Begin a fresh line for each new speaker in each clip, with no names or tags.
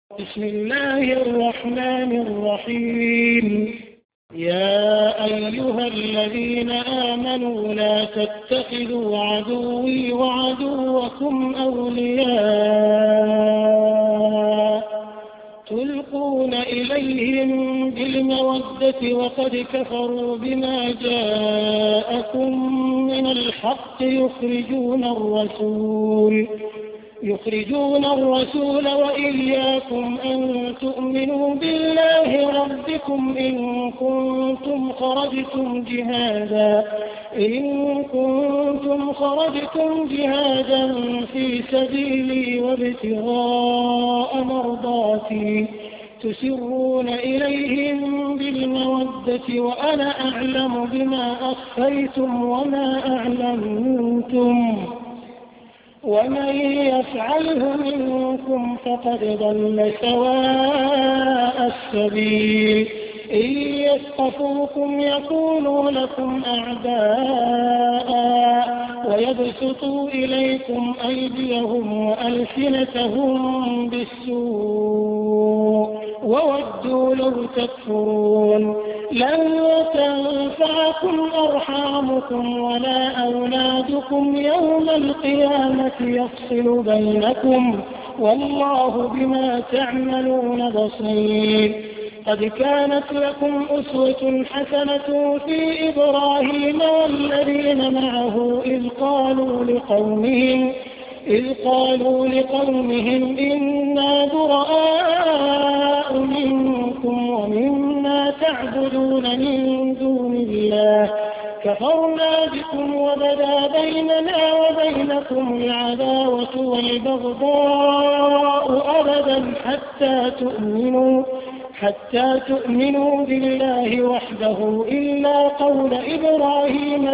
بسم الله الرحمن الرحيم. يا أيها الذين آمنوا لا تتخذوا عدوي وعدوكم أولياء تلقون إليهم بالمودة وقد كفروا بما جاءكم من الحق يخرجون الرسول وإياكم أن تؤمنوا بالله ربكم إن كنتم خرجتم جهادا في سبيلي وابتغاء مرضاتي تسرون إليهم بالمودة وأنا أعلم بما أخفيتم وما أعلنتم ومن يفعله منكم فقد ضل سواء السبيل. إن يثقفوكم يكونوا لكم أعداء ويبسطوا إليكم أيديهم وألسنتهم بالسوء وودوا لو تكفرون. لن تنفعكم أرحامكم ولا أولادكم يوم القيامة يفصل بينكم والله بما تعملون بصير. قد كانت لكم أسوة حسنة في إبراهيم والذين معه إذ قالوا لقومهم إنا براء منكم ومما تعبدون من دون الله كفرنا بكم وبدا بيننا وبينكم العداوة والبغضاء أبدا حتى تؤمنوا بالله وحده إلا قول إبراهيم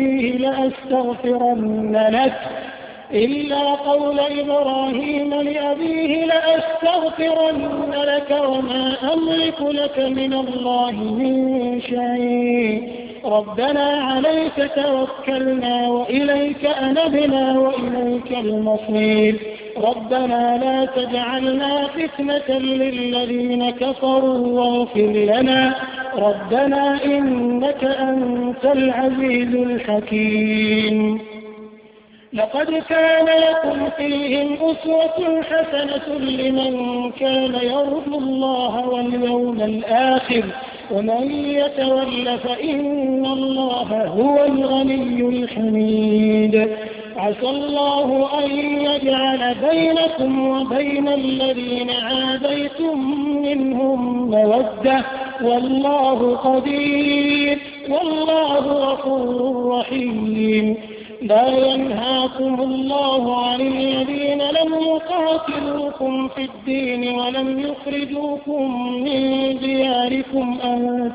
لأبيه لأستغفرن لك وما أملك لك من الله من شيء. ربنا عليك توكلنا وإليك أنبنا وإليك المصير. ربنا لا تجعلنا فتنة للذين كفروا واغفر لنا ربنا إنك أنت العزيز الحكيم. لقد كان لكم فيهم أسوة حسنة لمن كان يرجو الله واليوم الآخر ومن يتول فإن الله هو الغني الحميد. عسى الله أن يجعل بينكم وبين الذين عاديتم منهم مودة والله قدير والله غفور رحيم. لا ينهاكم الله عن الذين لم يقاتلوكم في الدين ولم يخرجوكم من دياركم أن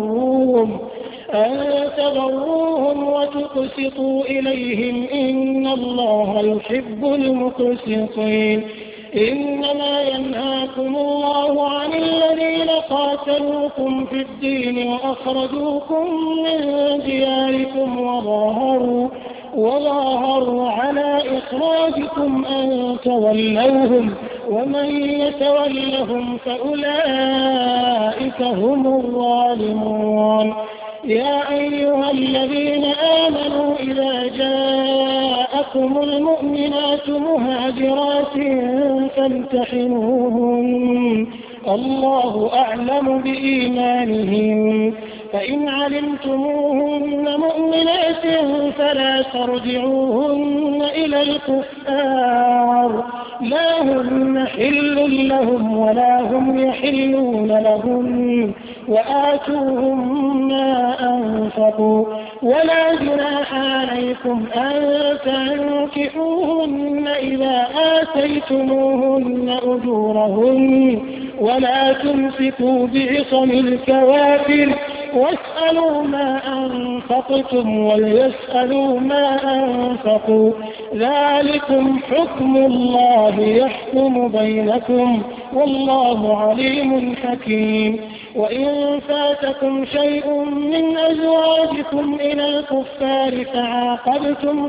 تبروهم وتقسطوا إليهم إن الله يحب المقسطين. إنما ينهاكم الله عن الذين قاتلوكم في الدين وأخرجوكم من دياركم وظاهروا على إخراجكم أن تولوهم ومن يتولهم فأولئك هم الظالمون. يا أيها الذين آمنوا إذا جاءكم المؤمنات مهاجرات فامتحنوهن الله أعلم بإيمانهن فإن علمتموهن مؤمنات فلا ترجعوهن إلى الكفار لا هن حل لهم ولا هم يحلون لهم وآتوهم ما أنفقوا ولا جناح عليكم أن تنكحوهن إذا آتيتموهن أجورهن ولا تمسكوا بعصم الكوافر واسألوا ما أنفقتم وليسألوا ما أنفقوا ذلكم حكم الله يحكم بينكم والله عليم حكيم. وإن فاتكم شيء من أزواجكم إلى الكفار فعاقبتم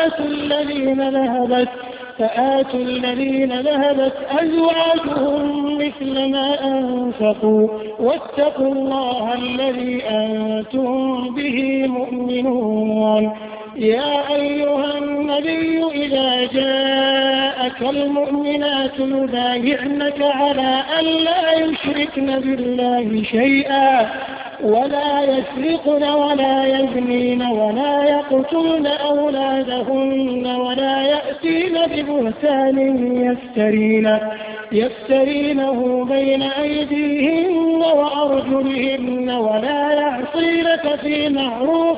فآتوا الذين ذهبت أزواجهم مثل ما أنفقوا واتقوا الله الذي أنتم به مؤمنون. يا أيها النبي إذا جاءك المؤمنات يبايعنك على أن لا يشركن بالله شيئا ولا يسرقن ولا يزنين ولا يقتلن أولادهن ولا يأتين ببهتان يفترينه بين أيديهن وأرجلهن ولا يعصينك في معروف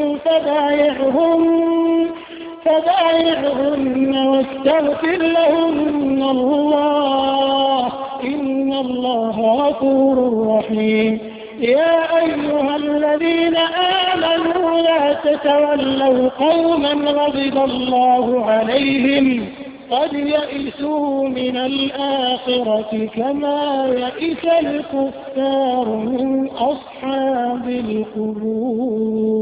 فبايعهن واستغفر لهن الله إن الله غفور رحيم. يا أيها الذين آمنوا لا تتولوا قوما غضب الله عليهم قد يئسوا من الآخرة كما يئس الكفار من أصحاب القبور.